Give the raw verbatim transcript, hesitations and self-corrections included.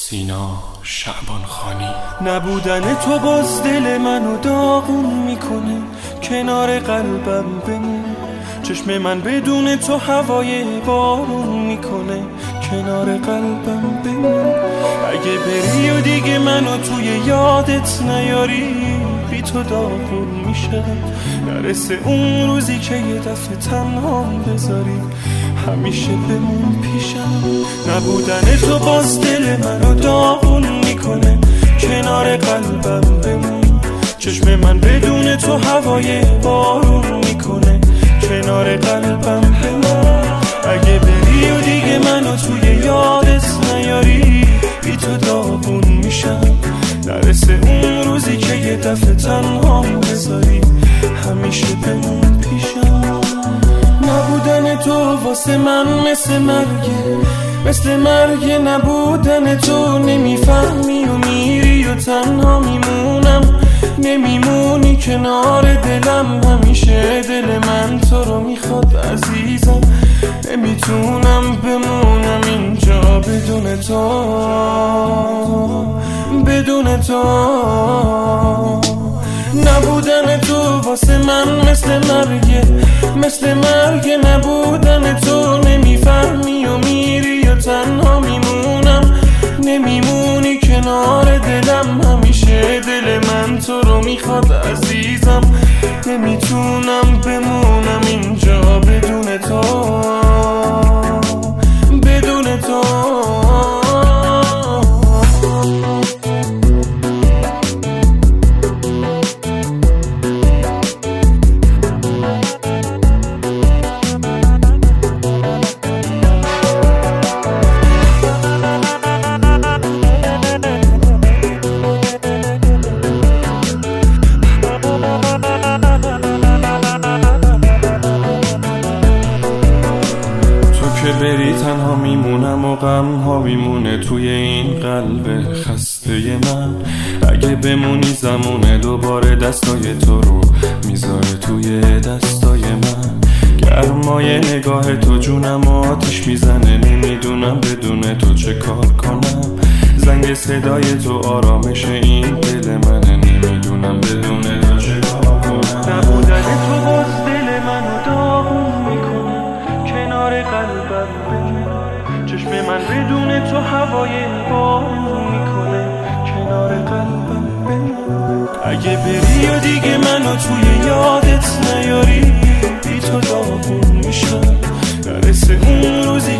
سینا شعبانخانی. نبودن تو باز دل منو داغون میکنه، کنار قلبم بمون. چشم من بدون تو هوای بارون میکنه، کنار قلبم بمون. اگه بری و دیگه منو توی یادت نیاری، بی تو داغون میشم. نرسه اون روزی که یه دفعه تنهام بذاری، همیشه بمون پیشم. نبودن تو باز دل منو داغون میکنه، کنار قلبم بمون. چشم من بدون تو هوای بارون میکنه، کنار قلبم بمون. اگه بری و دیگه منو توی یادت نیاری، بی تو داغون میشم. نرسه اون روزی که یه دفعه تنهام بذاری، همیشه بمون پیشم. نبودن تو واسه من مثل مرگه، مثل مرگ. نبودن تو نمیفهمی و میری و تنها میمونم. نمیمونی کنار دلم، همیشه دل من تو رو میخواد عزیزم. نمیتونم بمونم اینجا بدون تو، بدون تو. نبودن تو واسه من مثل مرگه، مثل مرگ. نبودن تو نمیفهمی و میری و تنها میمونم. نمیمونی کنار دلم، همیشه دل من تو رو میخواد عزیزم. نمیتونم بمونم اینجا بدون تو، بدون تو. که بری تنها میمونم و غم ها میمونه توی این قلب خسته من. اگه بمونی زمونه دوباره دستای تو رو میذاره توی دستای من. گرمای نگاه تو جونم آتیش میزنه، نمیدونم بدون تو چه کار کنم. زنگ صدای تو آرامش این دل منه، نمیدونم بدون تو چه کار کنم. نبودن تو باز دل منو داغون میکنه، کنار قلبم بمون. چشم من بدون تو هوای بارون میکنه، کنار قلبم بمون. اگه بری و دیگه منو توی یادت نیاری، بی تو داغون میشم. نرسه اون روزی